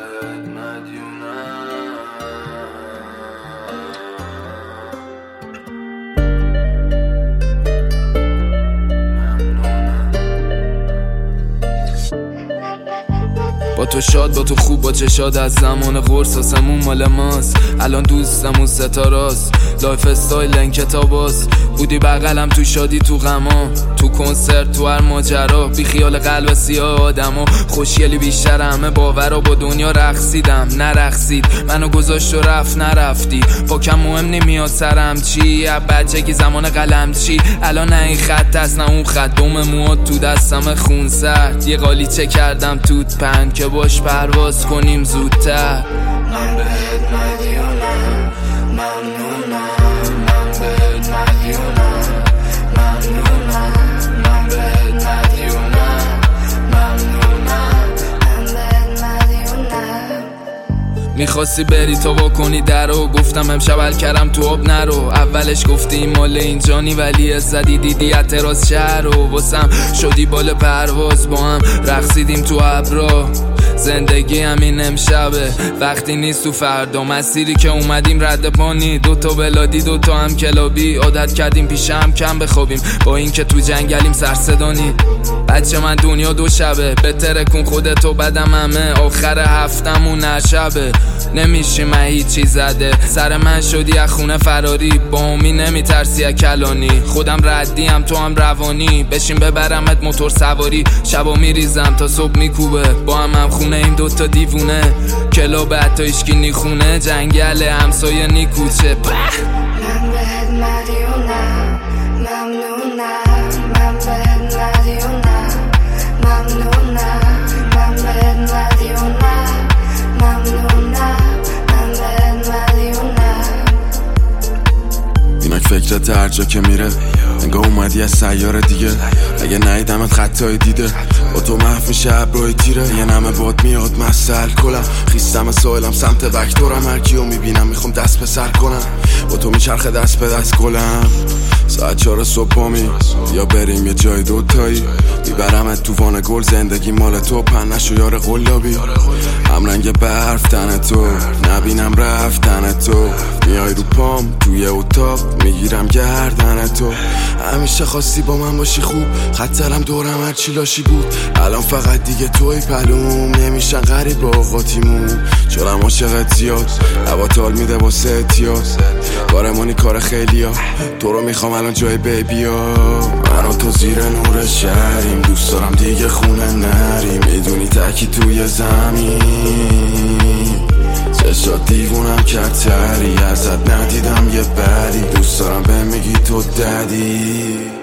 بهت مدیونم. با تو شاد، با تو خوب، با چشاد از زمان قرص آسمون مال ماست. الان دوستمون ستاراست، لایف استایل این کتاباست. بودی بغلم تو شادی تو غما، تو کنسرت تو هر ماجرا، بی خیال قلب سیاه آدما. خوشگلی بیشتر همه باورا، با دنیا رقصیدم نرقصید، منو گذاشت و رفت نرفتی. پاکم مهم نمیاد سرم چی، بچگی زمان قلم چی. الان نه این خط هست نه اون خط، دوم مواد تو دستم خون سرد. یه قالیچه کردم توت پن که باش پرواز کنیم زودتر. من بهت مدیونم، ممنونم. من بهت مدیونم، ممنونم. من بهت مدیونم، ممنونم. من بهت مدیونم. میخواستی بری تو واکنی درو، گفتم امشب حل کردم تو آب نرو. اولش گفتی مال اینجانی ولی زدی دیدی اعتراض شهر و واسم شدی بال پرواز. با هم رقصیدیم تو ابرا، زندگی همین امشبه وقتی نیست تو فردا. مسیری که اومدیم رد پانی، دوتا بلادی دوتا هم کلابی. عادت کردیم پیش هم کم بخوابیم، با این که تو جنگلیم سرصدانی. بچه من دنیا دو شبه، بهتره کن خودتو بدم همه. آخر هفتمون نشبه، نمیشی من هیچی زده. سر من شدی از خونه فراری، با امی نمیترسی از کلانی. خودم ردیم تو هم روانی، بشین ببرمت موتور سواری. شبا میریزم تا صبح میکوبه، با هم خونه این دوتا دیوونه. کلاب حتی ایشکی نیخونه، جنگل همسایه نیکوچه. من بهت مدیونم، ممنونم. من بهت مدیونم، ممنونم. من بهت مدیونم، ممنونم. من بهت مدیونم. اینک فکرت هر جا که میره، انگاه اومدی از سیاره دیگه. اگه نهیدمت خطای دیده، با تو محو میشه ابرای تیره. یه نمه باد میاد مسل کلم، خیستم سایلم سمت وکتورم. هر کیو میبینم میخوام دست به سر کنم، با تو میچرخه دست به دست گلم. ساعت 4 صبح پامی، یا بریم یه جای دوتایی. میبرمت تو وان گل، زندگی مال تو، پنشو یار قلابی. هم رنگ برف تن تو، نبینم رفتن تو. میای رو پام توی اتاق، میگیرم گردن تو. همیشه خواستی با من باشی خوب، خطرم دورم هر چی لاشی بود. الان فقط دیگه توی پلوم، نمیشن غریب با آقاتیمون. چرا عاشقت زیاد، هوا تال میده واسه اتیاز. کارمونی کار خیلی ها، تو رو میخوام الان جای بیبی ها. من و تو زیر نور شهریم، دوست دارم دیگه خونه نریم. میدونی تکی توی زمین، چشات دیوونم کرد تری. ازت ندیدم یه بری، دوست دارم بهم میگی تو ددی.